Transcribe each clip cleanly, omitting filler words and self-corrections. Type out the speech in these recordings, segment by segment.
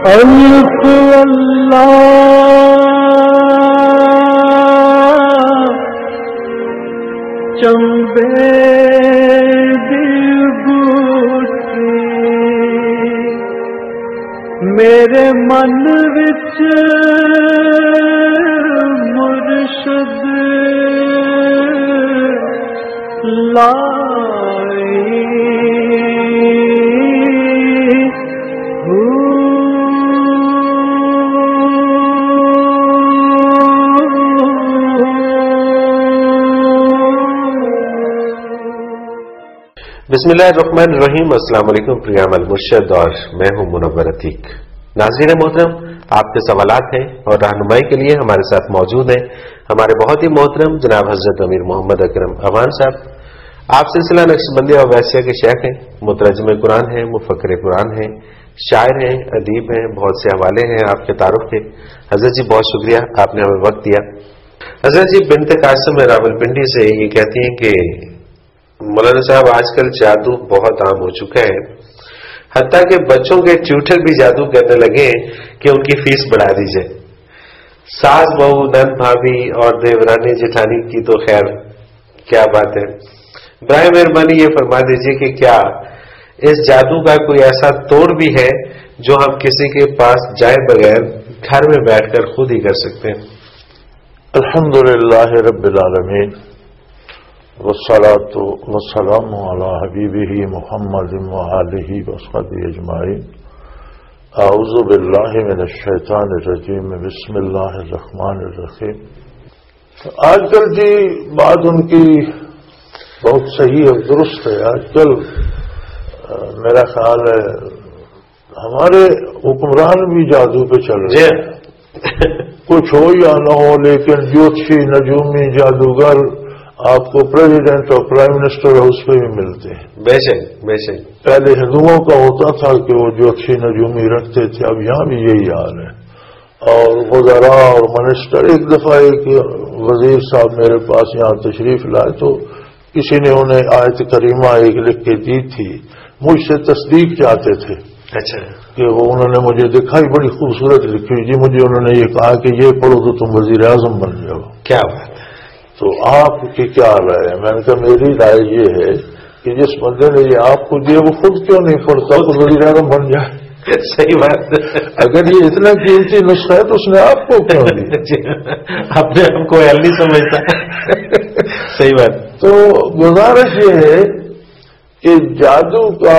الف اللہ چمبے دل بوٹی میرے من وچ مرشد لائی بسم اللہ الرحمن الرحیم۔ السلام علیکم پریام المرشد، اور میں ہوں منور عتیق۔ ناظرین محترم، آپ کے سوالات ہیں اور رہنمائی کے لیے ہمارے ساتھ موجود ہیں ہمارے بہت ہی محترم جناب حضرت امیر محمد اکرم افغان صاحب۔ آپ سلسلہ نقشبندی اور ویسیہ کے شیخ ہیں، مترجم قرآن ہیں، مفکر قرآن ہیں، شاعر ہیں، ادیب ہیں، بہت سے حوالے ہیں آپ کے تعارف کے۔ حضرت جی بہت شکریہ، آپ نے ہمیں وقت دیا۔ حضرت جی بنت قاسم راولپنڈی سے یہ کہتی ہیں کہ مولانا صاحب آج کل جادو بہت عام ہو چکا ہے، حتیٰ کہ بچوں کے ٹیوٹر بھی جادو کرنے لگے کہ ان کی فیس بڑھا دی جائے۔ ساس بہو، نند بھابھی اور دیورانی جٹھانی کی تو خیر کیا بات ہے۔ برائے مہربانی یہ فرما دیجیے کہ کیا اس جادو کا کوئی ایسا توڑ بھی ہے جو ہم کسی کے پاس جائے بغیر گھر میں بیٹھ کر خود ہی کر سکتے ہیں؟ الحمدللہ رب العالمین، والصلاة والسلام علی حبیبہ محمد وآلہ وصحبہ اجمعین۔ اعوذ باللہ من الشیطان الرجیم، بسم اللہ الرحمن الرحیم۔ آج کل جی بات ان کی بہت صحیح اور درست ہے۔ آج کل میرا خیال ہے ہمارے حکمران بھی جادو پہ چل رہے ہیں، کچھ ہو یا نہ ہو، لیکن جوتشی، نجومی، جادوگر آپ کو پریزیڈنٹ اور پرائم منسٹر ہاؤس پہ بھی ملتے ہیں۔ بے شک بے شک۔ پہلے ہندوؤں کا ہوتا تھا کہ وہ جوتشی نجومی رکھتے تھے، اب یہاں بھی یہی حال ہے۔ اور وزراء اور منسٹر، ایک دفعہ ایک وزیر صاحب میرے پاس یہاں تشریف لائے تو کسی نے انہیں آیت کریمہ ایک لکھ کے دی تھی، مجھ سے تصدیق چاہتے تھے۔ اچھا، کہ وہ انہوں نے مجھے دکھائی، بڑی خوبصورت لکھی جی، مجھے انہوں نے یہ کہا کہ یہ پڑھو تو تم وزیر اعظم بن جاؤ۔ کیا بات ہے! تو آپ کی کیا رائے ہے؟ میں نے کہا میری رائے یہ ہے کہ جس بندے نے یہ آپ کو دیا وہ خود کیوں نہیں پڑھتا تو وزیر اعظم بن جائے؟ صحیح بات۔ اگر یہ اتنا قیمتی نسخہ ہے تو اس نے آپ کو کیوں دیا؟ اپنے آپ کو اہل نہیں سمجھتا۔ صحیح بات۔ تو گزارش یہ ہے کہ جادو کا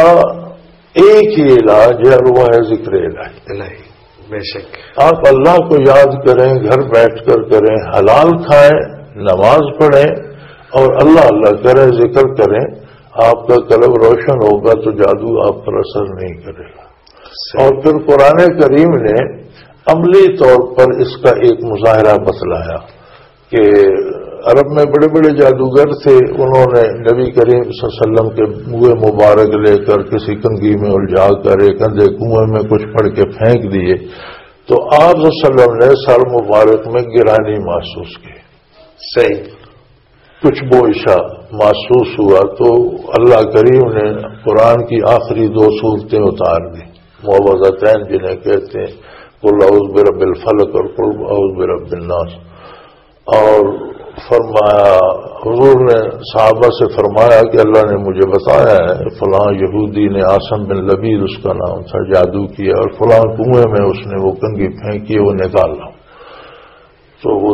ایک ہی علاج ہے اور وہ ہے ذکر الہی۔ بے شک۔ آپ اللہ کو یاد کریں، گھر بیٹھ کر کریں، حلال کھائیں، نماز پڑھیں اور اللہ اللہ کریں، ذکر کریں، آپ کا قلب روشن ہوگا تو جادو آپ پر اثر نہیں کرے گا۔ اور پھر قرآن کریم نے عملی طور پر اس کا ایک مظاہرہ بتلایا کہ عرب میں بڑے بڑے جادوگر تھے، انہوں نے نبی کریم صلی اللہ علیہ وسلم کے منہ مبارک لے کر کسی کنگھی میں الجھا کر ایک اندھے کنویں میں کچھ پڑھ کے پھینک دیے تو آپ صلی اللہ علیہ وسلم نے سر مبارک میں گرانی محسوس کی، صحیح کچھ بوئشا محسوس ہوا، تو اللہ کریم نے قرآن کی آخری 2 صورتیں اتار دی، معوذتین جنہیں کہتے ہیں، قل اعوذ برب الفلق اور قل اعوذ برب الناس۔ اور فرمایا، حضور نے صحابہ سے فرمایا کہ اللہ نے مجھے بتایا ہے فلاں یہودی نے، عاصم بن لبید اس کا نام تھا، جادو کیا اور فلاں کنویں میں اس نے وہ کنگھی پھینکی، وہ نکال لاؤ۔ تو وہ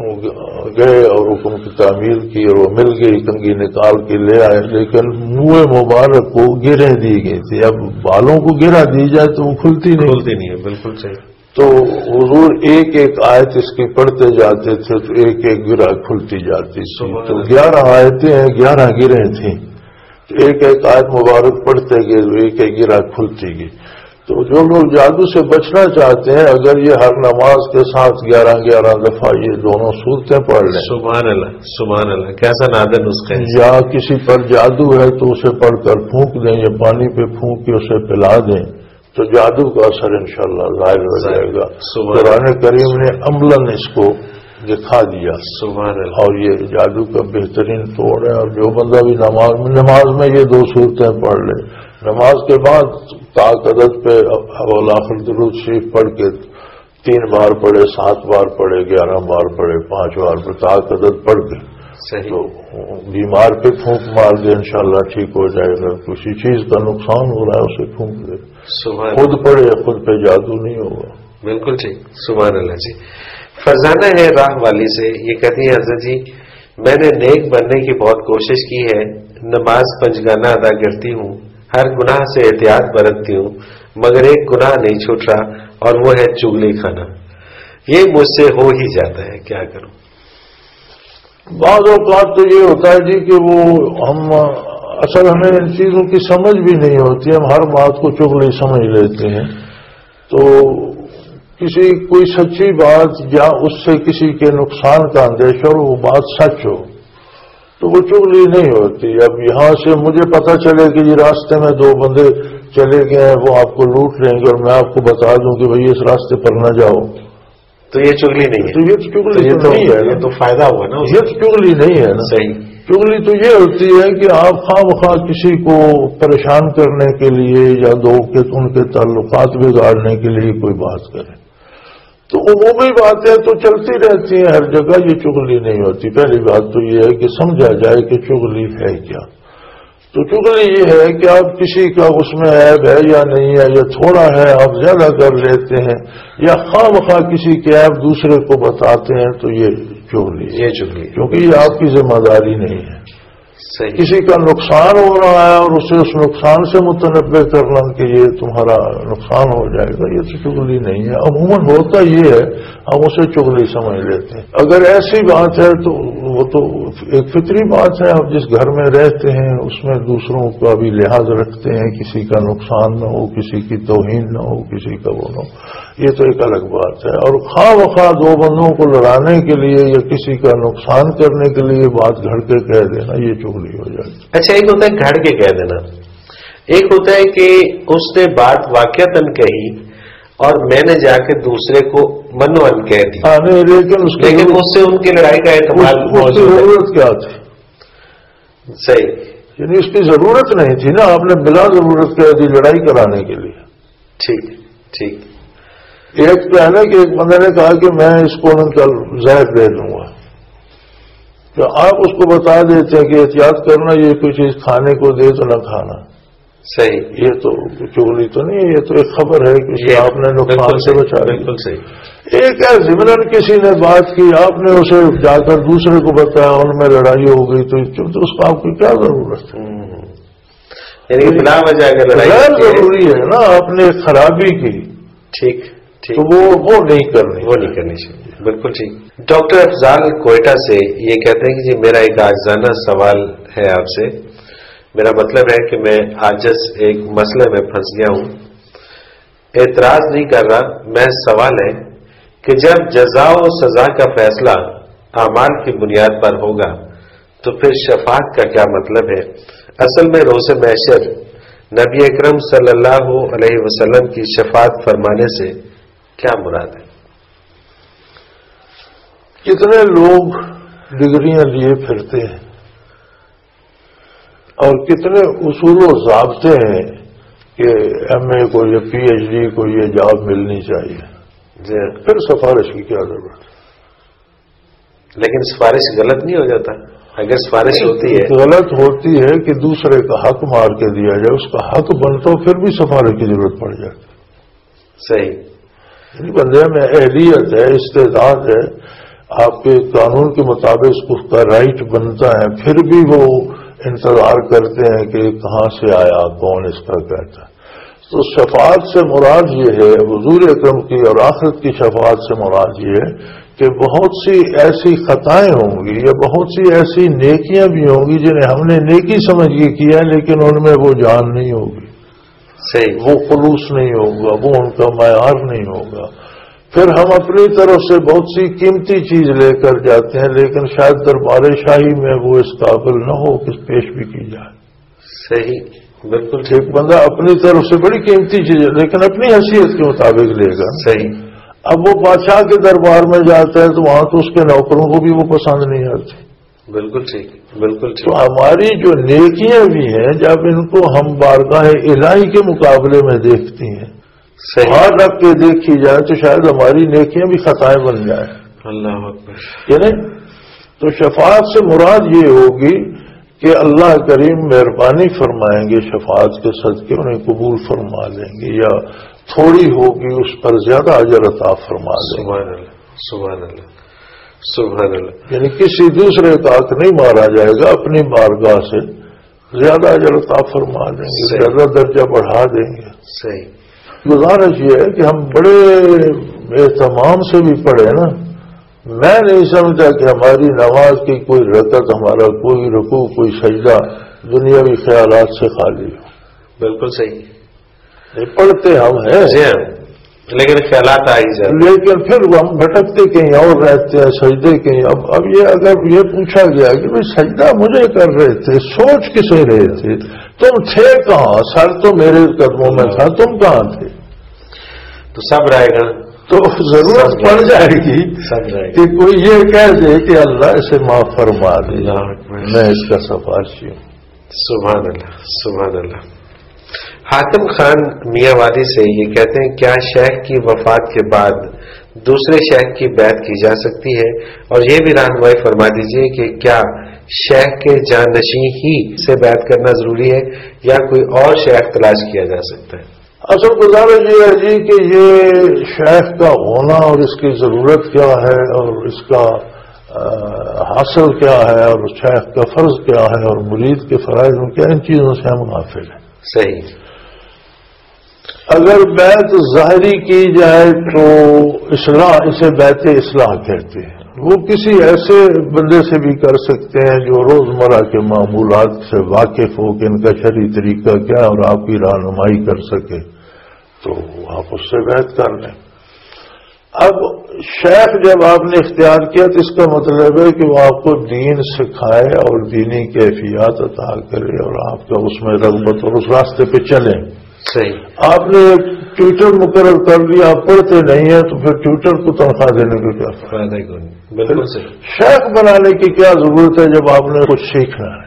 گئے اور حکم کی تعمیل کی اور وہ مل گئی، کنگھی نکال کے لے آئے، لیکن منہ مبارک کو گرہ دی گئی تھی۔ اب بالوں کو گرہ دی جائے تو وہ کھلتی نہیں ہے۔ بالکل صحیح۔ تو حضور ایک ایک آیت اس کی پڑھتے جاتے تھے تو ایک ایک گرہ کھلتی جاتی تھی، تو 11 آیتیں ہیں، 11 گرہیں تھیں، تو ایک ایک آیت مبارک پڑھتے گئے تو ایک ایک گرہ کھلتی گئی۔ تو جو لوگ جادو سے بچنا چاہتے ہیں، اگر یہ ہر نماز کے ساتھ 11 دفعہ یہ دونوں صورتیں پڑھ لیں، سبحان اللہ سبحان اللہ، کیسا نادر نسخہ ہے۔ یا کسی پر جادو ہے تو اسے پڑھ کر پھونک دیں یا پانی پہ پھونک کے اسے پلا دیں تو جادو کا اثر انشاءاللہ ظاہر ہو جائے گا۔ قرآن کریم نے عملاً اس کو دکھا دیا، سبحان اللہ۔ اور یہ جادو کا بہترین توڑ ہے۔ اور جو بندہ بھی نماز میں یہ 2 صورتیں پڑھ لے، نماز کے بعد تعقدت پہ اول آخر درود شریف پڑھ کے 3 بار پڑھے، 7 بار پڑھے، 11 بار پڑھے، 5 بار پڑھے، تعقدت پڑھ کے تو بیمار پہ پھونک مار دے، انشاءاللہ ٹھیک ہو جائے گا. کسی چیز کا نقصان ہو رہا ہے اسے پھونک دے. خود پڑھے، خود پہ جادو نہیں ہوگا. بالکل ٹھیک. سبحان اللہ جی. فرزانہ ہے راہ والی سے، یہ کہتی ہیں حضرت جی میں نے نیک بننے کی بہت کوشش کی ہے، نماز پنجگانہ ادا کرتی ہوں، ہر گناہ سے احتیاط برتتی ہوں، مگر ایک گناہ نہیں چھوٹ رہا اور وہ ہے چغلی کھانا. یہ مجھ سے ہو ہی جاتا ہے، کیا کروں؟ بعض اوقات تو یہ ہوتا ہے جی کہ وہ اصل ہمیں ان چیزوں کی سمجھ بھی نہیں ہوتی، ہم ہر بات کو چغلی سمجھ لیتے ہیں. تو کوئی سچی بات یا اس سے کسی کے نقصان کا اندیشہ اور وہ بات سچ ہو تو وہ چغلی نہیں ہوتی. اب یہاں سے مجھے پتا چلے کہ یہ راستے میں 2 بندے چلے گئے ہیں، وہ آپ کو لوٹ لیں گے اور میں آپ کو بتا دوں کہ بھئی اس راستے پر نہ جاؤ، تو یہ چغلی نہیں ہے. تو یہ چغلی نہیں ہے، یہ تو فائدہ ہوا نا. یہ چغلی نہیں ہے نا. صحیح. چغلی تو یہ ہوتی ہے کہ آپ خواہ مخواہ کسی کو پریشان کرنے کے لیے یا ان کے تعلقات بگاڑنے کے لیے کوئی بات کریں. تو عمومی باتیں تو چلتی رہتی ہیں ہر جگہ، یہ چغلی نہیں ہوتی. پہلی بات تو یہ ہے کہ سمجھا جائے کہ چغلی ہے کیا. تو چغلی یہ ہے کہ آپ کسی کا اس میں عیب ہے یا نہیں ہے، یا تھوڑا ہے آپ زیادہ کر لیتے ہیں، یا خواہ مخواہ کسی کے عیب دوسرے کو بتاتے ہیں، تو یہ چغلی ہے. کیونکہ یہ آپ کی ذمہ داری نہیں ہے. کسی کا نقصان ہو رہا ہے اور اسے اس نقصان سے متنبع کرنا کہ یہ تمہارا نقصان ہو جائے گا، یہ تو چغلی نہیں ہے. عموماً ہوتا یہ ہے ہم اسے چغلی سمجھ لیتے ہیں. اگر ایسی بات ہے تو وہ تو ایک فطری بات ہے. آپ جس گھر میں رہتے ہیں اس میں دوسروں کا بھی لحاظ رکھتے ہیں، کسی کا نقصان نہ ہو، کسی کی توہین نہ ہو، کسی کا وہ نہ ہو، یہ تو ایک الگ بات ہے. اور خواہ مخواہ 2 بندوں کو لڑانے کے لیے یا کسی کا نقصان کرنے کے لیے بات گھڑ کے کہہ دینا، یہ چغلی ہو جائے. اچھا، ایک ہوتا ہے گھڑ کے کہہ دینا، ایک ہوتا ہے کہ اس نے بات واقعتاً کہی اور میں نے جا کے دوسرے کو منوان کہہ دی. لیکن اس سے ان کی لڑائی کا احتمال اس کی ضرورت کیا تھی؟ صحیح. یعنی اس کی ضرورت نہیں تھی نا، آپ نے بلا ضرورت کہہ دی لڑائی کرانے کے لیے. ٹھیک ٹھیک. ایک تو ہے نا کہ ایک بندے نے کہا کہ میں اس کو کل زہر دے دوں گا، تو آپ اس کو بتا دیتے ہیں کہ احتیاط کرنا، یہ کوئی چیز کھانے کو دے تو نہ کھانا. صحیح. یہ تو چغلی تو نہیں ہے، یہ تو ایک خبر ہے کہ آپ نے نقصان سے بچا. بالکل صحیح. ایک ہے ضمن کسی نے بات کی، آپ نے اسے جا کر دوسرے کو بتایا، ان میں لڑائی ہو گئی، تو اس کو آپ کی کیا ضرورت ہے؟ یعنی بلا وجہ اگر لڑائی ضروری ہے نا، آپ نے خرابی کی. ٹھیک. تو وہ نہیں کرنی چاہیے. بالکل ٹھیک. ڈاکٹر افضال کوئٹہ سے یہ کہتے ہیں کہ جی میرا ایک عاجزانہ سوال ہے آپ سے. میرا مطلب ہے کہ میں عاجز ایک مسئلے میں پھنس گیا ہوں. اعتراض نہیں کر رہا، میں سوال ہے کہ جب جزا و سزا کا فیصلہ اعمال کی بنیاد پر ہوگا تو پھر شفاعت کا کیا مطلب ہے؟ اصل میں روز محشر نبی اکرم صلی اللہ علیہ وسلم کی شفاعت فرمانے سے کیا مراد ہے؟ کتنے لوگ ڈگریاں لیے پھرتے ہیں اور کتنے اصول و ضابطے ہیں کہ ایم اے کو یا پی ایچ ڈی کو یہ جاب ملنی چاہیے. پھر سفارش کی کیا ضرورت ہے؟ لیکن سفارش غلط نہیں ہو جاتا؟ اگر سفارش ہوتی ہے غلط ہوتی ہے کہ دوسرے کا حق مار کے دیا جائے، اس کا حق بنتا ہو پھر بھی سفارش کی ضرورت پڑ جاتی. صحیح. بندے میں اہلیت ہے، استعداد ہے، آپ کے قانون کے مطابق اس کا رائٹ بنتا ہے، پھر بھی وہ انتظار کرتے ہیں کہ کہاں سے آیا، کون اس کا کہتا ہے. تو شفاعت سے مراد یہ ہے، حضور اکرم کی اور آخرت کی شفاعت سے مراد یہ ہے کہ بہت سی ایسی خطائیں ہوں گی یا بہت سی ایسی نیکیاں بھی ہوں گی جنہیں ہم نے نیکی سمجھ کے کیا ہے، لیکن ان میں وہ جان نہیں ہوگی. صحیح. وہ خلوص نہیں ہوگا، وہ ان کا معیار نہیں ہوگا. پھر ہم اپنی طرف سے بہت سی قیمتی چیز لے کر جاتے ہیں، لیکن شاید دربار شاہی میں وہ اس قابل نہ ہو کہ پیش بھی کی جائے. صحیح. بالکل. ایک بندہ اپنی طرف سے بڑی قیمتی چیز لیکن اپنی حیثیت کے مطابق لے گا. صحیح. اب وہ بادشاہ کے دربار میں جاتا ہے تو وہاں تو اس کے نوکروں کو بھی وہ پسند نہیں آتی. بالکل ٹھیک، بالکل ٹھیک. تو ہماری جو نیکیاں بھی ہیں جب ان کو ہم بارگاہ الہی کے مقابلے میں دیکھتی ہیں، وہاں رکھ کے دیکھی جائے تو شاید ہماری نیکیاں بھی خطائیں بن جائیں. اللہ اکبر. یعنی تو شفاعت سے مراد یہ ہوگی کہ اللہ کریم مہربانی فرمائیں گے، شفاعت کے صدقے انہیں قبول فرما لیں گے، یا تھوڑی ہوگی اس پر زیادہ اجر عطا فرما دیں گے. سبحان اللہ، سبحان اللہ، سبحان اللہ. یعنی کسی دوسرے کا حق نہیں مارا جائے گا، اپنی بارگاہ سے زیادہ اجر عطا فرما دیں گے، زیادہ درجہ بڑھا دیں گے. صحیح. گزارش یہ ہے کہ ہم بڑے اہتمام سے بھی پڑھیں نا. میں نہیں سمجھتا کہ ہماری نماز کی کوئی رکعت، ہمارا کوئی رکوع، کوئی سجدہ دنیاوی خیالات سے خالی ہو. بالکل صحیح. نہیں پڑھتے ہم ہیں، لیکن خیالات آ ہی جاتے، لیکن پھر ہم بھٹکتے کہیں اور رہتے ہیں، سجدے کہیں. اب یہ اگر یہ پوچھا گیا کہ بھائی سجدہ مجھے کر رہے تھے، سوچ کسے رہے تھے، تم تھے کہاں؟ سر تو میرے قدموں میں تھا، تم کہاں تھے؟ تو سب رہے گا، تو ضرورت پڑ جائے گی کہ کوئی یہ کہہ دے کہ اللہ اسے معاف فرما دے، میں اس کا سفارشی ہوں. سبحان اللہ، سبحان اللہ. حاتم خان میاں وادی سے یہ کہتے ہیں، کیا شیخ کی وفات کے بعد دوسرے شیخ کی بیعت کی جا سکتی ہے؟ اور یہ بھی رہنمائی فرما دیجئے کہ کیا شیخ کے جانشین ہی سے بیعت کرنا ضروری ہے یا کوئی اور شیخ تلاش کیا جا سکتا ہے؟ اصل گزارش یہ ہے جی کہ یہ شیخ کا ہونا اور اس کی ضرورت کیا ہے اور اس کا حاصل کیا ہے اور شیخ کا فرض کیا ہے اور مرید کے فرائض میں کیا، ان چیزوں سے ہم غافل ہیں. صحیح. اگر بیعت ظاہری کی جائے تو اصلاح، اسے بیعت اصلاح کہتے ہیں. وہ کسی ایسے بندے سے بھی کر سکتے ہیں جو روزمرہ کے معمولات سے واقف ہو کہ ان کا شرعی طریقہ کیا ہے اور آپ کی رہنمائی کر سکے، تو آپ اس سے بیعت کر لیں. اب شیخ جب آپ نے اختیار کیا تو اس کا مطلب ہے کہ وہ آپ کو دین سکھائے اور دینی کیفیات عطا کرے اور آپ کا اس میں رغبت اور اس راستے پہ چلیں. صحیح. آپ نے ٹیوٹر مقرر کر لیا، آپ پڑھتے نہیں ہیں تو پھر ٹیوٹر کو تنخواہ دینے کا کیا فائدہ؟ بالکل صحیح. شیخ بنانے کی کیا ضرورت ہے جب آپ نے کچھ سیکھنا ہے؟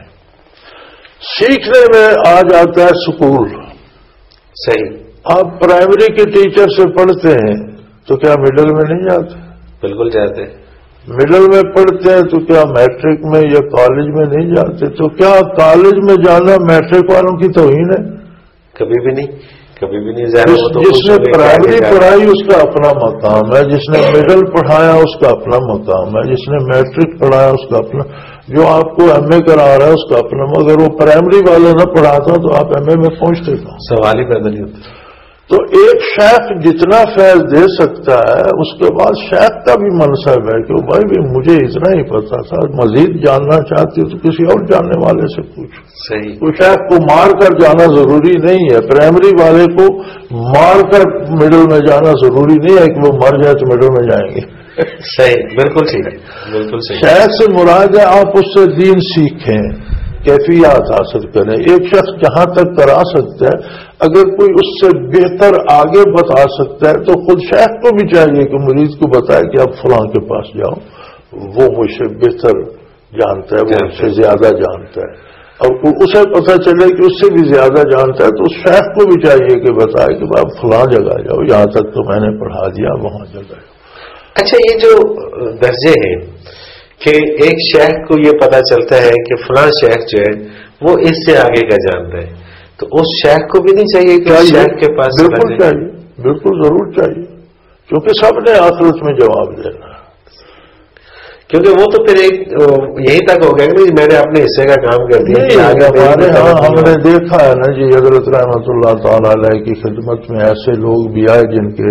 سیکھنے میں آ جاتا ہے سکول. صحیح. آپ پرائمری کے ٹیچر سے پڑھتے ہیں تو کیا مڈل میں نہیں جاتے؟ بالکل جاتے. مڈل میں پڑھتے ہیں تو کیا میٹرک میں یا کالج میں نہیں جاتے؟ تو کیا کالج میں جانا میٹرک والوں کی توہین ہے؟ کبھی بھی نہیں، کبھی بھی نہیں. جس نے پرائمری پڑھائی اس کا اپنا مقام ہے، جس نے مڈل پڑھایا اس کا اپنا مقام ہے، جس نے میٹرک پڑھایا اس کا اپنا، جو آپ کو ایم اے کرا رہا ہے اس کا اپنا. اگر وہ پرائمری والا نہ پڑھاتا تو آپ ایم اے میں پہنچتے کہاں؟ سوال ہی پیدا نہیں ہوتا. تو ایک شیخ جتنا فیض دے سکتا ہے اس کے بعد شیخ کا بھی منصب ہے کہ بھائی بھی مجھے اتنا ہی پتا تھا، مزید جاننا چاہتے تو کسی اور جاننے والے سے پوچھو. صحیح. تو شیخ کو مار کر جانا ضروری نہیں ہے، پرائمری والے کو مار کر مڈل میں جانا ضروری نہیں ہے کہ وہ مر جائے تو مڈل میں جائیں گے. صحیح. بالکل صحیح. بالکل صحیح. شیخ سے مراد ہے آپ اس سے دین سیکھیں، کیفیات حاصل کریں. ایک شخص جہاں تک کرا سکتا ہے، اگر کوئی اس سے بہتر آگے بتا سکتا ہے تو خود شیخ کو بھی چاہیے کہ مریض کو بتائے کہ آپ فلاں کے پاس جاؤ، وہ مجھ سے بہتر جانتا ہے، وہ مجھ سے زیادہ جانتا ہے. اور اسے پتہ چلے کہ اس سے بھی زیادہ جانتا ہے تو اس شیخ کو بھی چاہیے کہ بتائے کہ آپ فلاں جگہ جاؤ، یہاں تک تو میں نے پڑھا دیا، وہاں جگہ جاؤ. اچھا، یہ جو درجے ہیں کہ ایک شیخ کو یہ پتا چلتا ہے کہ فلاں شیخ جو ہے وہ اس سے آگے کا جانتا ہے، تو اس شیخ کو بھی نہیں چاہیے کہ اس شیخ کے پاس؟ بالکل چاہیے، بالکل ضرور چاہیے، کیونکہ سب نے آخرت میں جواب دینا ہے. کیونکہ وہ تو پھر ایک یہی تک ہو گیا کہ میں نے اپنے حصے کا کام کر دیا. ہمارے ہاں ہم نے دیکھا ہے نا جی، حضرت رحمت اللہ تعالی علیہ کی خدمت میں ایسے لوگ بھی آئے جن کے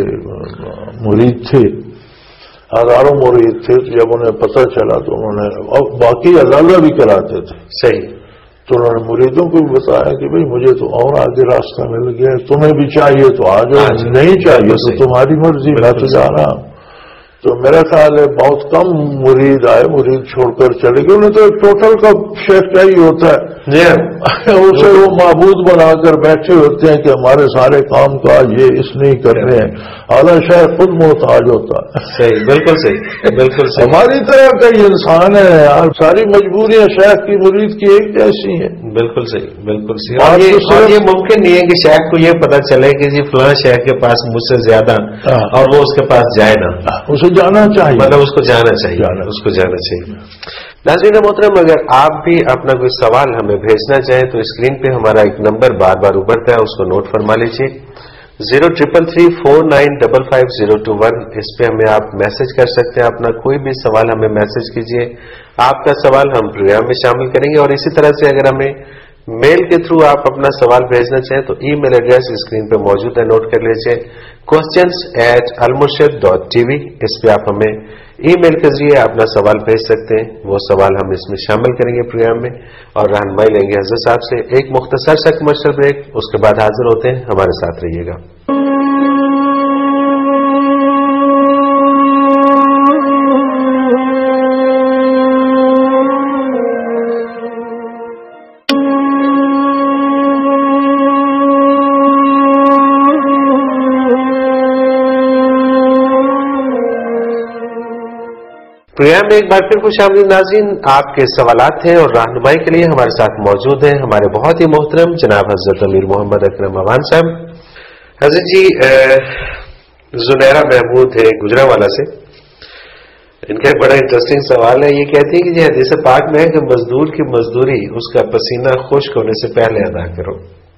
مرید تھے، ہزاروں مرید تھے. تو جب انہیں پتہ چلا تو انہوں نے باقی عدالت بھی کراتے تھے. صحیح. تو انہوں نے مریدوں کو بھی بتایا کہ بھئی مجھے تو اور آگے راستہ مل گیا، تمہیں بھی چاہیے تو آ جاؤ، نہیں چاہیے تو تمہاری مرضی، میں تو جا رہا ہوں. تو میرا خیال ہے بہت کم مرید آئے، مرید چھوڑ کر چلے گئے. انہیں تو ایک ٹوٹل کا شیخ چاہیے ہوتا ہے، اسے وہ معبود بنا کر بیٹھے ہوتے ہیں کہ ہمارے سارے کام کاج یہ اس نے ہی کرنے ہیں. اعلیٰ شیخ خود محتاج ہوتا ہے. صحیح، بالکل صحیح، بالکل صحیح. ہماری طرح کئی انسان ہیں اور ساری مجبوریاں شیخ کی مرید کی ایک جیسی ہیں. بالکل صحیح، بالکل صحیح. اور یہ ممکن نہیں ہے کہ شیخ کو یہ پتا چلے کہ جی فلاں شیخ کے پاس مجھ سے زیادہ اور وہ اس کے پاس جائے نا. اسے جانا چاہیے، مطلب اس کو جانا چاہیے، اس کو جانا چاہیے. ناظرین محترم، اگر آپ بھی اپنا کوئی سوال ہمیں بھیجنا چاہیں تو اسکرین پہ ہمارا ایک نمبر بار بار ابھرتا ہے، اس کو نوٹ فرما لیجیے. 033349550221. اس پہ ہمیں آپ میسج کر سکتے ہیں. اپنا کوئی بھی سوال ہمیں میسج کیجیے. آپ کا سوال ہم پروگرام میں شامل کریں گے. اور اسی طرح سے اگر ہمیں میل کے تھرو آپ اپنا سوال بھیجنا چاہیں تو ای میل ایڈریس اسکرین پہ موجود ہے، نوٹ کر لیجیے. questions@almurshid.tv. اس پہ آپ ہمیں ای میل کے ذریعے اپنا سوال بھیج سکتے ہیں. وہ سوال ہم اس میں شامل کریں گے پروگرام میں اور رہنمائی لیں گے حضرت صاحب سے. ایک مختصر سا کمرشل بریک، اس کے بعد حاضر ہوتے ہیں. ہمارے ساتھ رہیے گا. پروگرام میں ایک بار پھر خوش آمدید ناظرین. آپ کے سوالات ہیں اور رہنمائی کے لیے ہمارے ساتھ موجود ہیں ہمارے بہت ہی محترم جناب حضرت امیر محمد اکرم اوان صاحب. حضرت جی، زنیرہ محمود ہے گجرانوالہ سے. ان کا ایک بڑا انٹرسٹنگ سوال ہے. یہ کہتی ہے کہ جی حدیث پاک میں ہے کہ مزدور کی مزدوری اس کا پسینہ خشک ہونے سے پہلے ادا کرو.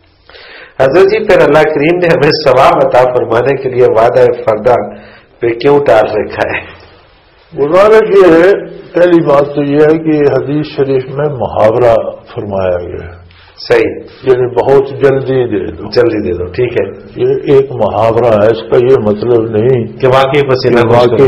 حضرت جی، پھر اللہ کریم نے ہمیں ثواب عطا فرمانے کے لیے وعدہ فردہ پہ کیوں ٹال رکھا ہے؟ گزارش یہ ہے، پہلی بات تو یہ ہے کہ حدیث شریف میں محاورہ فرمایا گیا ہے. صحیح، یعنی بہت جلدی دے دو، جلدی دے دو. ٹھیک ہے، یہ ایک محاورہ ہے. اس کا یہ مطلب نہیں کہ واقعی پسینہ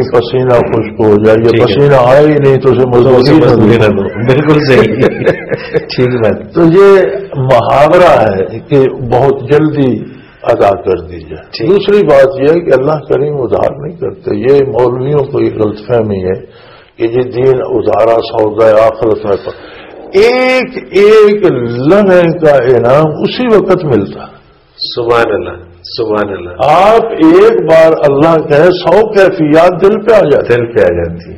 خشک ہو جائے. یہ پسینہ آئے ہی نہیں تو اسے مزدوری نہ دو. بالکل صحیح. ٹھیک بات. تو یہ محاورہ ہے کہ بہت جلدی ادا کر دیجیے. دوسری بات یہ ہے کہ اللہ کریم ادھار نہیں کرتے. یہ مولویوں کو یہ غلط فہمی ہے کہ یہ دین ادھارا سودا آخرت میں ایک ایک لمحے کا انعام اسی وقت ملتا. سبحان اللہ، سبحان اللہ. آپ ایک بار اللہ کہیں 100 کیفیات دل پہ آ جاتی ہیں.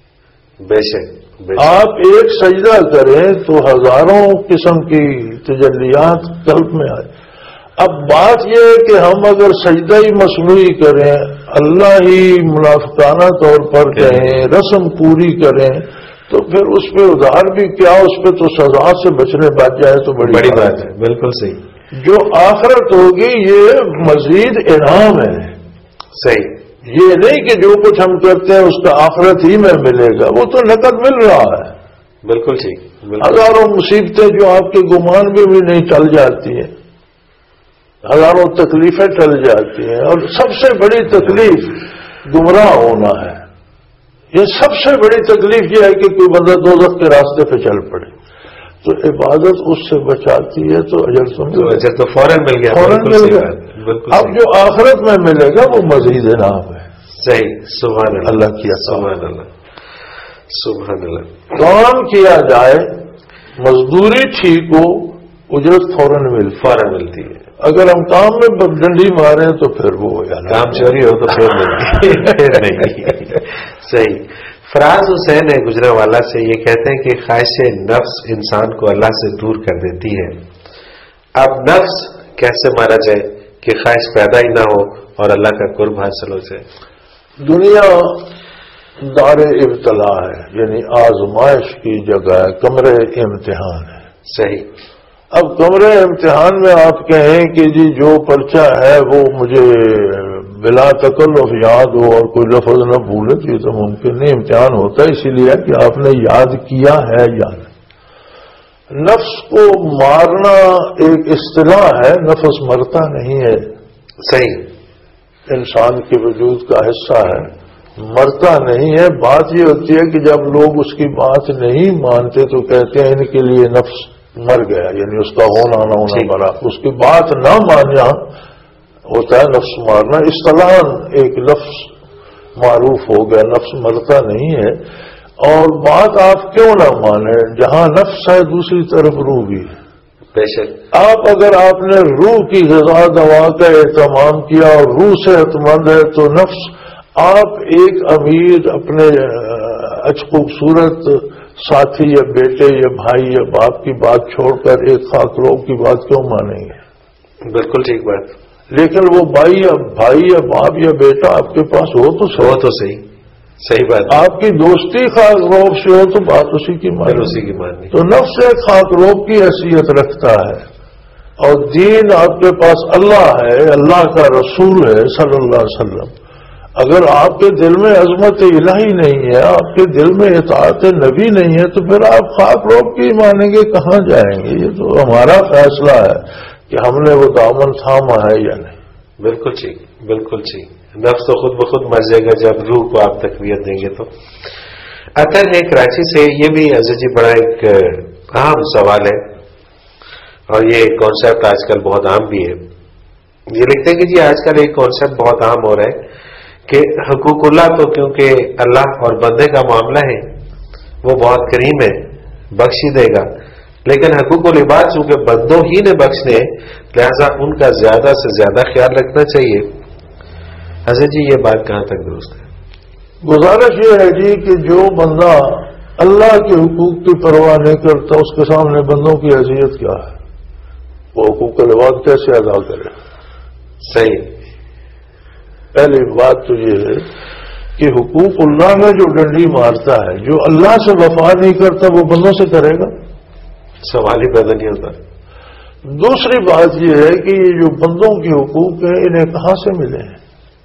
بے شک. آپ ایک سجدہ کریں تو ہزاروں قسم کی تجلیات قلب میں آئے. اب بات یہ ہے کہ ہم اگر سجدہ ہی مصنوعی کریں، اللہ ہی منافقانہ طور پر کہیں، رسم پوری کریں، تو پھر اس پہ ادھار بھی کیا، اس پہ تو سزا سے بچنے بچ جائے تو بڑی بات ہے. بالکل صحیح. جو آخرت ہوگی یہ مزید انعام ہے. صحیح. یہ نہیں کہ جو کچھ ہم کرتے ہیں اس کا آخرت ہی میں ملے گا، وہ تو نقد مل رہا ہے. بالکل ٹھیک. ہزاروں مصیبتیں جو آپ کے گمان میں بھی نہیں ٹل جاتی ہیں، ہزاروں تکلیفیں ٹل جاتی ہیں. اور سب سے بڑی تکلیف گمراہ ہونا ہے. یہ سب سے بڑی تکلیف یہ ہے کہ کوئی بندہ دوزخ کے راستے پہ چل پڑے. تو عبادت اس سے بچاتی ہے تو اجر تو فوراً مل گیا. اب جو آخرت میں ملے گا وہ مزید انعام ہے. صحیح. سبحان اللہ. اللہ کیا سبحان اللہ، سبحان اللہ. کام کیا جائے، مزدوری ٹھیک ہو، اجرت فوراً ملتی ہے. اگر ہم کام میں ڈنڈی مارے تو پھر وہ ہو جانا، کام چوری ہو تو پھر نہیں. صحیح. فراز حسین ہے گجرانوالہ سے. یہ کہتے ہیں کہ خواہش نفس انسان کو اللہ سے دور کر دیتی ہے. اب نفس کیسے مارا جائے کہ خواہش پیدا ہی نہ ہو اور اللہ کا قرب حاصل ہو جائے؟ دنیا دار ابتلا ہے، یعنی آزمائش کی جگہ ہے، کمرے امتحان ہے. صحیح. اب کمرے امتحان میں آپ کہیں کہ جی جو پرچہ ہے وہ مجھے بلا تکلف یاد ہو اور کوئی لفظ نہ بھولے تو یہ تو ممکن نہیں. امتحان ہوتا ہے اسی لیے کہ آپ نے یاد کیا ہے یا نہیں. نفس کو مارنا ایک اصطلاح ہے، نفس مرتا نہیں ہے. صحیح. انسان کے وجود کا حصہ ہے، مرتا نہیں ہے. بات یہ ہوتی ہے کہ جب لوگ اس کی بات نہیں مانتے تو کہتے ہیں ان کے لیے نفس مر گیا، یعنی اس کا ہونا نہ ہونا مرا. اس کی بات نہ ماننا ہوتا ہے نفس مارنا. اصطلاحاً ایک لفظ معروف ہو گیا، نفس مرتا نہیں ہے. اور بات آپ کیوں نہ مانیں، جہاں نفس ہے دوسری طرف روح بھی ہے. بے شک آپ اگر آپ نے روح کی غذا دوا کا اہتمام کیا اور روح صحت مند ہے تو نفس آپ ایک امیر اپنے خوبصورت ساتھی یا بیٹے یا بھائی یا باپ کی بات چھوڑ کر ایک خاکروب کی بات کیوں مانیں گے؟ بالکل ٹھیک بات. لیکن وہ بھائی یا باپ یا بیٹا آپ کے پاس ہو تو صحیح بات. آپ کی دوستی خاکروب سے ہو تو بات اسی کی ماننی. تو نفس ایک خاکروب کی حیثیت رکھتا ہے اور دین آپ کے پاس اللہ ہے، اللہ کا رسول ہے صلی اللہ علیہ وسلم. اگر آپ کے دل میں عظمت الہی نہیں ہے، آپ کے دل میں اطاعت نبی نہیں ہے تو پھر آپ خاکروب کی مانیں گے، کہاں جائیں گے؟ یہ تو ہمارا فیصلہ ہے کہ ہم نے وہ دامن تھاما ہے یا نہیں. بالکل ٹھیک، بالکل ٹھیک. نفس تو خود بخود مر جائے گا جب روح کو آپ تقویت دیں گے. تو اطہر ہے کراچی سے، یہ بھی عزیز جی بڑا ایک اہم سوال ہے اور یہ کانسیپٹ آج کل بہت عام بھی ہے. یہ لکھتے ہیں کہ جی آج کل ایک کانسیپٹ بہت عام ہو رہا ہے کہ حقوق اللہ تو کیونکہ اللہ اور بندے کا معاملہ ہے وہ بہت کریم ہے، بخش ہی دے گا، لیکن حقوق العباد چونکہ بندوں ہی نے بخشنے لہذا ان کا زیادہ سے زیادہ خیال رکھنا چاہیے. حضرت جی یہ بات کہاں تک درست ہے؟ گزارش یہ ہے جی کہ جو بندہ اللہ کے حقوق کی پرواہ نہیں کرتا اس کے سامنے بندوں کی حیثیت کیا ہے؟ وہ حقوق العباد کیسے ادا کرے؟ صحیح. پہلی بات تو یہ ہے کہ حقوق اللہ میں جو ڈنڈی مارتا ہے، جو اللہ سے وفا نہیں کرتا وہ بندوں سے کرے گا؟ سوال ہی پیدا نہیں ہوتا. دوسری بات یہ ہے کہ یہ جو بندوں کے حقوق ہیں انہیں کہاں سے ملے ہیں؟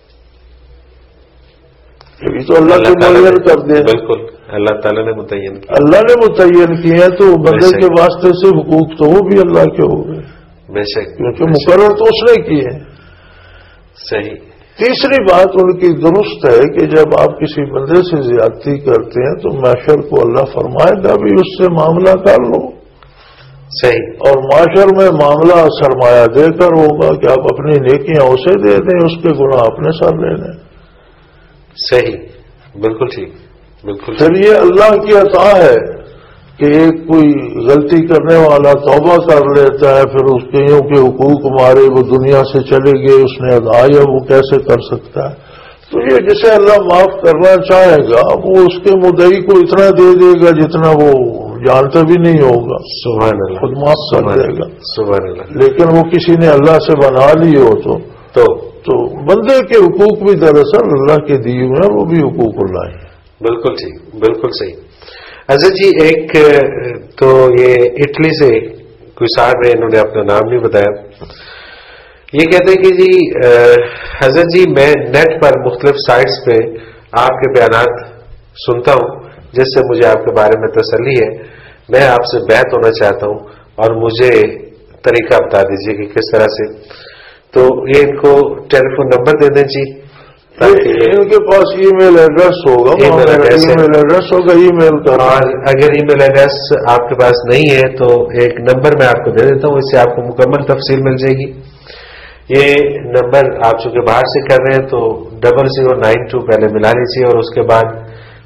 یہ تو اللہ نے معین کر دے. بالکل اللہ تعالیٰ نے متعین کیا. اللہ نے متعین کیے ہیں تو بندے کے واسطے سے حقوق تو وہ بھی اللہ کے ہو گئے. بے شک. کیونکہ مقرر تو اس نے کیے. صحیح. تیسری بات ان کی درست ہے کہ جب آپ کسی بندے سے زیادتی کرتے ہیں تو معاشر کو اللہ فرمائے گا بھی اس سے معاملہ کر لو. صحیح. اور معاشر میں معاملہ سرمایہ دے کر ہوگا کہ آپ اپنی نیکیاں اسے دے دیں، اس کے گناہ اپنے ساتھ لے لیں. صحیح. بالکل ٹھیک. بالکل. پھر یہ اللہ کی عطا ہے کہ ایک کوئی غلطی کرنے والا توبہ کر لیتا ہے، پھر اس کے یوں کے حقوق مارے وہ دنیا سے چلے گئے، اس نے ادایا، وہ کیسے کر سکتا ہے؟ تو یہ جسے اللہ معاف کرنا چاہے گا وہ اس کے مدعی کو اتنا دے دے گا جتنا وہ جانتا بھی نہیں ہوگا. سبحان اللہ. خود معاف کر دے گا. سبحان اللہ. لیکن وہ کسی نے اللہ سے بنا لی ہو تو بندے کے حقوق بھی دراصل اللہ کے دیے ہوئے ہیں، وہ بھی حقوق اللہ ہیں. بالکل ٹھیک. بالکل صحیح. حضرت جی ایک تو یہ اٹلی سے کوئی صاحب ہے، انہوں نے اپنا نام نہیں بتایا. یہ کہتے ہیں کہ جی حضرت جی میں نیٹ پر مختلف سائٹس پہ آپ کے بیانات سنتا ہوں جس سے مجھے آپ کے بارے میں تسلی ہے. میں آپ سے بیعت ہونا چاہتا ہوں اور مجھے طریقہ بتا دیجیے کہ کس طرح سے. تو یہ ان کو ٹیلی فون نمبر دے دیں جی. ان کے پاس ای میل ایڈریس ہوگا، ای میل ایڈریس ہوگا، ای میل کا. اور اگر ای میل ایڈریس آپ کے پاس نہیں ہے تو ایک نمبر میں آپ کو دے دیتا ہوں، اس سے آپ کو مکمل تفصیل مل جائے گی. یہ نمبر آپ چونکہ باہر سے کر رہے ہیں تو 0092 پہلے ملا لیجیے اور اس کے بعد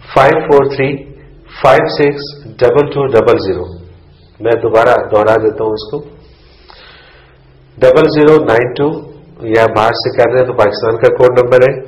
543562200. میں دوبارہ دوہرا دیتا ہوں اس کو. 0092 یا باہر سے کر رہے ہیں تو پاکستان کا کوڈ نمبر ہے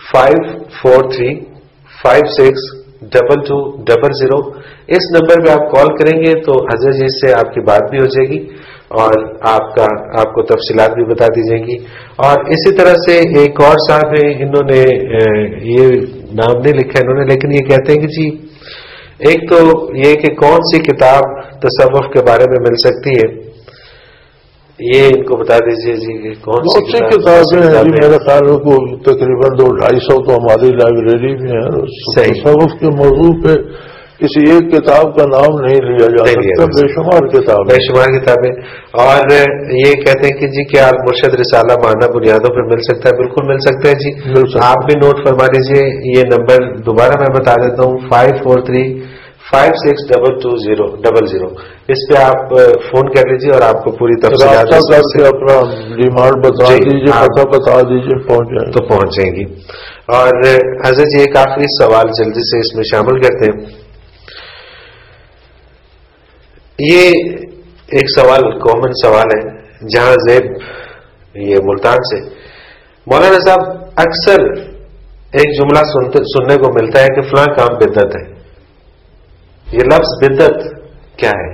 543562200. اس نمبر پہ آپ کال کریں گے تو حضرت جی سے آپ کی بات بھی ہو جائے گی اور آپ کو تفصیلات بھی بتا دی جائیں گی. اور اسی طرح سے ایک اور صاحب ہیں، انہوں نے یہ نام نہیں لکھا انہوں نے، لیکن یہ کہتے ہیں کہ جی ایک تو یہ کہ کون سی کتاب تصوف کے بارے میں مل سکتی ہے، یہ ان کو بتا دیجیے جی کہ کون سی کتابیں ہیں. میرے خیال کو تقریباً 200-250 تو ہماری لائبریری میں ہے. تصوف کے موضوع پہ کسی ایک کتاب کا نام نہیں لیا جا سکتا، بے شمار کتابیں. اور یہ کہتے ہیں کہ جی کیا مرشد رسالہ مانا بنیادوں پہ مل سکتا ہے؟ بالکل مل سکتا ہے جی. آپ بھی نوٹ فرما لیجیے. یہ نمبر دوبارہ میں بتا دیتا ہوں 543562200. اس پہ آپ فون کر لیجیے اور آپ کو پوری تفصیلات اپنا ڈیمانڈ بتا دیجیے، پتہ بتا دیجیے، پہنچ جائیں گی. اور حضرت جی ایک آخری سوال جلدی سے اس میں شامل کرتے ہیں. یہ ایک سوال کامن سوال ہے جہاں زیب یہ ملتان سے، مولانا صاحب اکثر ایک جملہ سننے کو ملتا ہے کہ فلاں کام بدعت ہے. یہ لفظ بدعت کیا ہے؟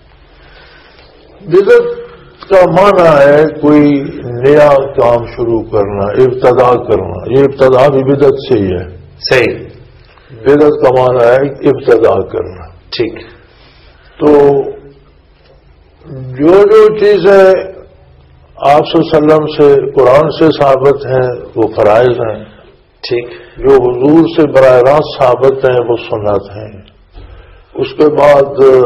بدعت کا معنی ہے کوئی نیا کام شروع کرنا، ابتدا کرنا. یہ ابتدا بھی بدعت سے ہی ہے. صحیح. بدعت کا معنی ہے ابتدا کرنا. ٹھیک. تو جو چیزیں آپ صلی اللہ علیہ وسلم سے قرآن سے ثابت ہیں وہ فرائض ہیں. ٹھیک. جو حضور سے براہ راست ثابت ہیں وہ سنت ہیں. اس کے بعد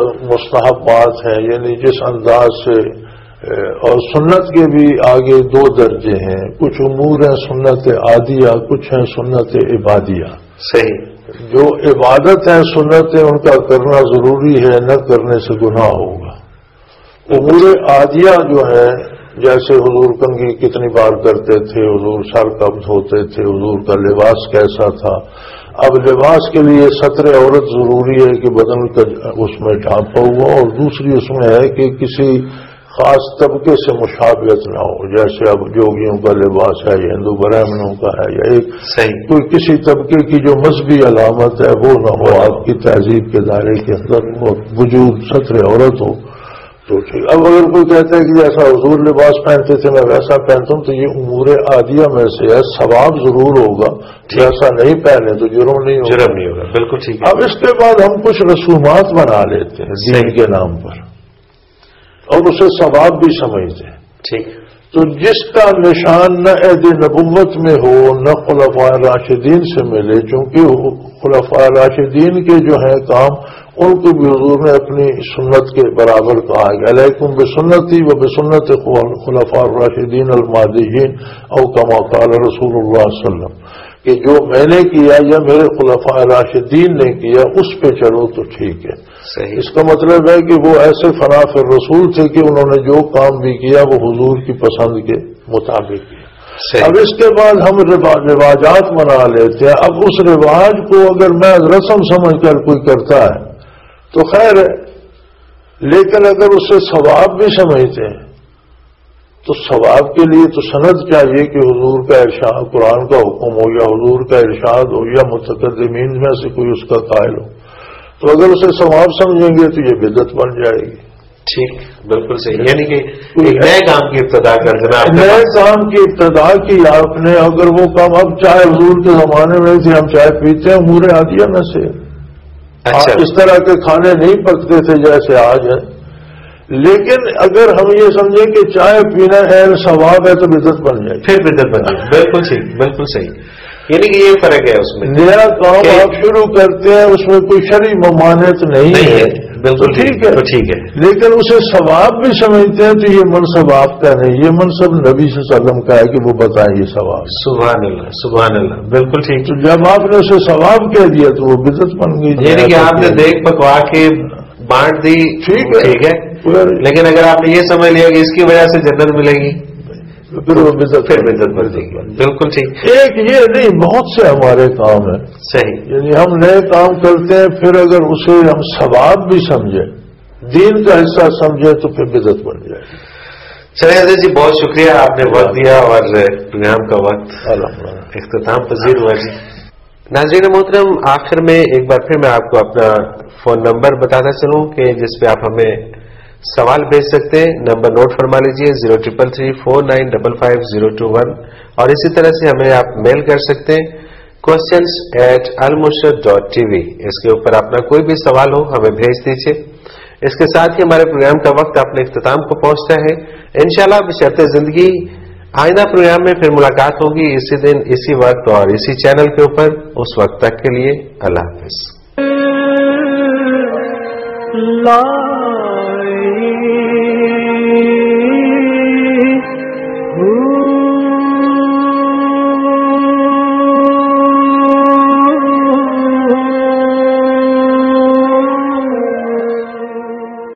مستحبات ہیں، یعنی جس انداز سے، اور سنت کے بھی آگے 2 درجے ہیں. کچھ امور ہیں سنت عادیہ، کچھ ہیں سنت عبادیہ. صحیح. جو عبادت ہیں سنت ان کا کرنا ضروری ہے، نہ کرنے سے گناہ ہوگا. امور عادیہ جو ہیں جیسے حضور کنگھی کتنی بار کرتے تھے، حضور سر کب دھوتے تھے، حضور کا لباس کیسا تھا. اب لباس کے لیے ستر عورت ضروری ہے کہ بدن کا اس میں ڈھانپا ہوا، اور دوسری اس میں ہے کہ کسی خاص طبقے سے مشابہت نہ ہو. جیسے اب جوگیوں کا لباس ہے یا ہندو برہمنوں کا ہے، یا ایک کوئی کسی طبقے کی جو مذہبی علامت ہے وہ نہ ہو. آپ کی تہذیب کے دائرے کے اندر وجود ستر عورت ہو تو ٹھیک. اب اگر کوئی کہتا ہے کہ جیسا حضور لباس پہنتے تھے میں ویسا پہنتا ہوں، تو یہ امور عادیہ میں سے ہے. ثواب ضرور ہوگا، جیسا نہیں پہنے تو جرم نہیں ہوگا. جرم نہیں ہوگا. بالکل ٹھیک. اب اس کے بعد ہم کچھ رسومات بنا لیتے ہیں دین کے نام پر اور اسے ثواب بھی سمجھتے ہیں. ٹھیک. تو جس کا نشان نہ عہد نبوت میں ہو نہ خلفاء راشدین سے ملے، چونکہ خلفاء راشدین کے جو ہیں کام ان کو بھی حضور نے اپنی سنت کے برابر کہا ہے. علیکم بسنتی و بسنت خلفاء الراشدین المہدیین او کما قال رسول اللہ صلی اللہ علیہ وسلم، کہ جو میں نے کیا یا میرے خلفاء راشدین نے کیا اس پہ چلو تو ٹھیک ہے. صحیح. اس کا مطلب ہے کہ وہ ایسے فنا فر رسول تھے کہ انہوں نے جو کام بھی کیا وہ حضور کی پسند کے مطابق کیا. اب اس کے بعد ہم رواجات بنا لیتے ہیں. اب اس رواج کو اگر میں رسم سمجھ کر کوئی کرتا ہے تو خیر ہے، لیکن اگر اسے ثواب بھی سمجھتے ہیں تو ثواب کے لیے تو سند چاہیے کہ حضور کا ارشاد، قرآن کا حکم ہو یا حضور کا ارشاد ہو یا متقدمین میں سے کوئی اس کا قائل ہو. تو اگر اسے ثواب سمجھیں گے تو یہ بدعت بن جائے گی. ٹھیک. بالکل صحیح. یعنی کہ ایک نئے کام کی ابتدا کر دینا. نئے کام کی ابتدا کی آپ نے. اگر وہ کام اب چائے حضور کے زمانے میں تھے، ہم چائے پیتے ہیں امور عادیہ میں سے. اچھا. اس طرح کے کھانے نہیں پکتے تھے جیسے آج ہے. لیکن اگر ہم یہ سمجھیں کہ چائے پینا اہل ثواب ہے تو بدعت بن جائے گی. پھر بدعت بن جائے. بالکل ٹھیک. بالکل صحیح. یعنی کہ یہ فرق ہے اس میں. نیا کام آپ شروع کرتے ہیں اس میں کوئی شرعی ممانعت نہیں ہے. بالکل ٹھیک ہے. تو ٹھیک ہے. لیکن اسے ثواب بھی سمجھتے ہیں تو یہ منصب آپ کا نہیں، یہ منصب نبی صلی اللہ علیہ وسلم کا ہے کہ وہ بتائیں یہ ثواب. سبحان اللہ. سبحان اللہ. بالکل ٹھیک. تو جب آپ نے اسے ثواب کہہ دیا تو وہ بدعت بن گئی. یعنی کہ آپ نے دیکھ پکوا کے بانٹ دی. ٹھیک ہے. لیکن اگر آپ نے یہ سمجھ لیا کہ اس کی وجہ سے جنت ملے گی پھر وہ بدعت بن جائے گی. بالکل ٹھیک. ایک یہ نہیں، بہت سے ہمارے کام ہیں. صحیح. یعنی ہم نئے کام کرتے ہیں، پھر اگر اسے ہم ثواب بھی سمجھیں، دین کا حصہ سمجھیں تو پھر بدعت بن جائے گی. چلے حضرت جی، بہت شکریہ، آپ نے وقت دیا اور پروگرام کا وقت اختتام پذیر ہوا. جی ناظرین محترم، آخر میں ایک بار پھر میں آپ کو اپنا فون نمبر بتاتا چلوں کہ جس پہ آپ ہمیں سوال بھیج سکتے ہیں. نمبر نوٹ فرما لیجیے 033349555021، اور اسی طرح سے ہمیں آپ میل کر سکتے ہیں questions@almurshid.tv. اس کے اوپر اپنا کوئی بھی سوال ہو ہمیں بھیج دیجیے. اس کے ساتھ ہی ہمارے پروگرام کا وقت اپنے اختتام کو پہنچتا ہے. انشاءاللہ بشرط زندگی آئندہ پروگرام میں پھر ملاقات ہوگی اسی دن اسی وقت اور اسی چینل کے اوپر. اس وقت تک کے لیے اللہ حافظ. لا